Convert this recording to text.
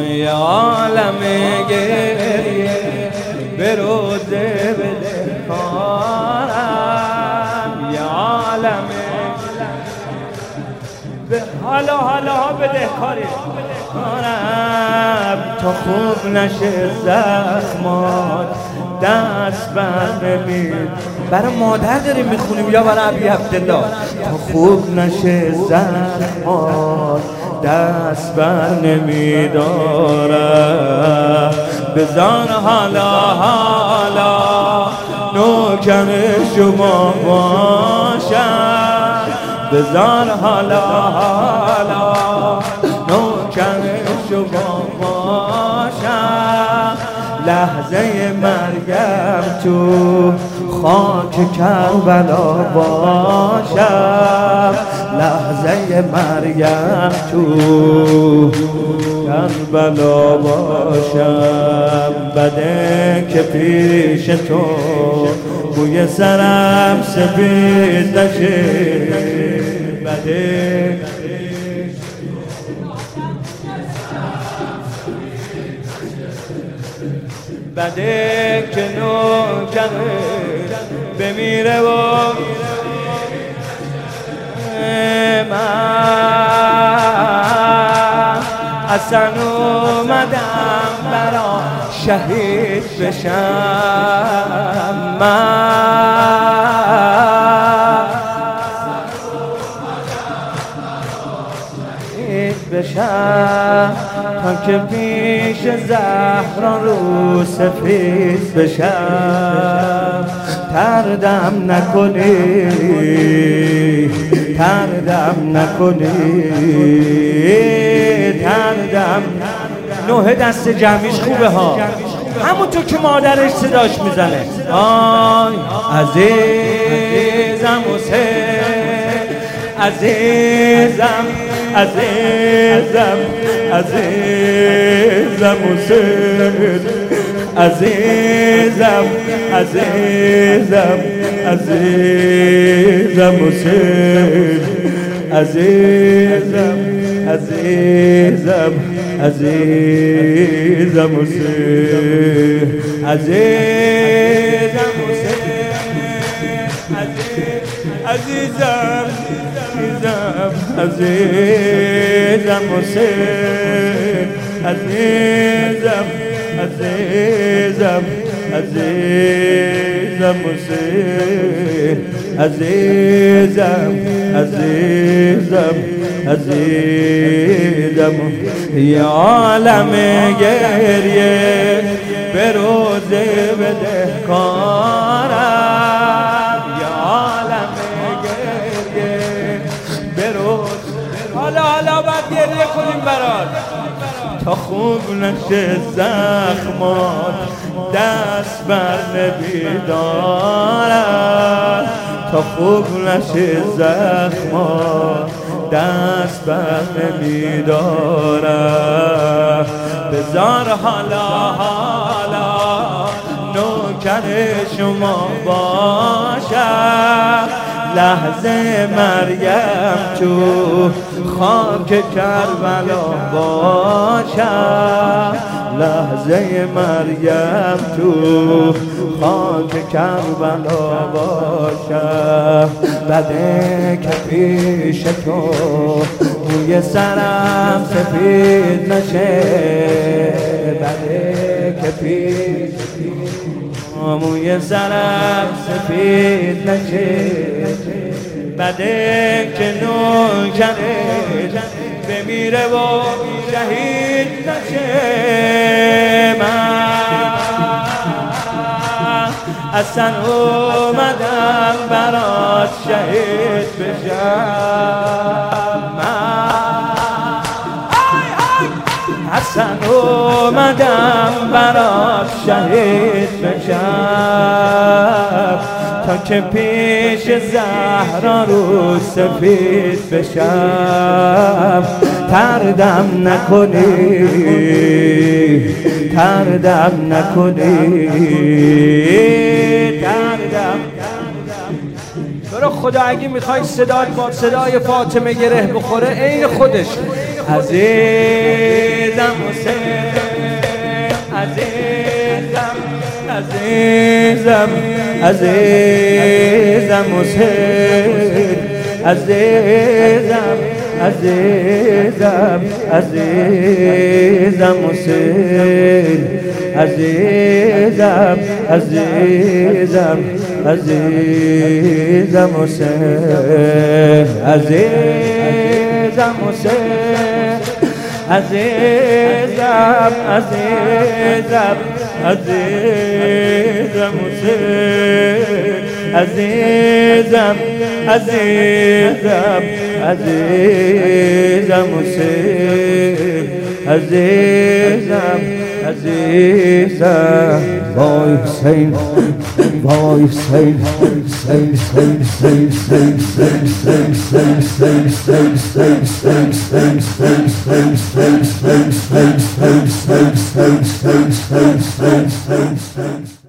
یا عالم گریه به روزه بده کارم، یا عالم به حالا بده کاری کارم، تا خوب نشه زخمات دست بر نمید. برای مادر داریم میخونیم یا برای ابی عبدالله؟ تا خوب نشه زخمات دست بر نمیدارم، بزار حالا نوکر شما باشم، بزار حالا نوکر شما باشم، لحظه مرگم تو خاک کربلا باشم، لحظه مرگم تو کربلا باشم. بده که پیش تو بوی سرم سفید نشه، بده بده که نوکره بمیره و من اصلا اومدم برا شهید بشم، من بشم تا که پیش زهرا رو سفید بشم. تردم نکنی تردم نوه دست جمعیش خوبه ها، همونطور که مادرش صداش میزنه. آی عزیزم حسین، عزیزم حسین، عزیزم حسین، عزیزم حسین، عزیزم حسین، عزیزم عزیزم. یا عالم گریه به روزه بده کارم، یا عالم گریه به روزه. حالا باید گریه کنیم برات تا خوب نشه زخمات دست بر نمیدارم، تا خوب نشه زخمات دست بر نمیدارم. بزار حالا نوکر شما باشم، لحظه مرگم تو خاک کربلا باشم، لحظه مرگم تو خاک کربلا باشم. بده که پیش تو موی سرم سفید نشه، بده که پیش موی سرم سفید نشه، بده که نوکره بمیره و شهید نشه. من اصلا اومدم برات شهید بشم، من اصلا اومدم برات شهید بشم، تا که پیش زهرا رو سفید بشم. تردم نکنی برو خدا اگه میخوای صدات با صدای فاطمه گره بخوره عین خودش. عزیزم حسین عزیزم عزیزم حسین عزیزم عزیزم عزیزم حسین عزیزم عزیزم عزیزم حسین عزیزم حسین عزیزم عزیزم عزیزم حسین عزیزم عزیزم عزیزم حسین عزیزم عزیزم وای حسین وای حسین حسین حسین حسین حسین حسین حسین حسین حسین حسین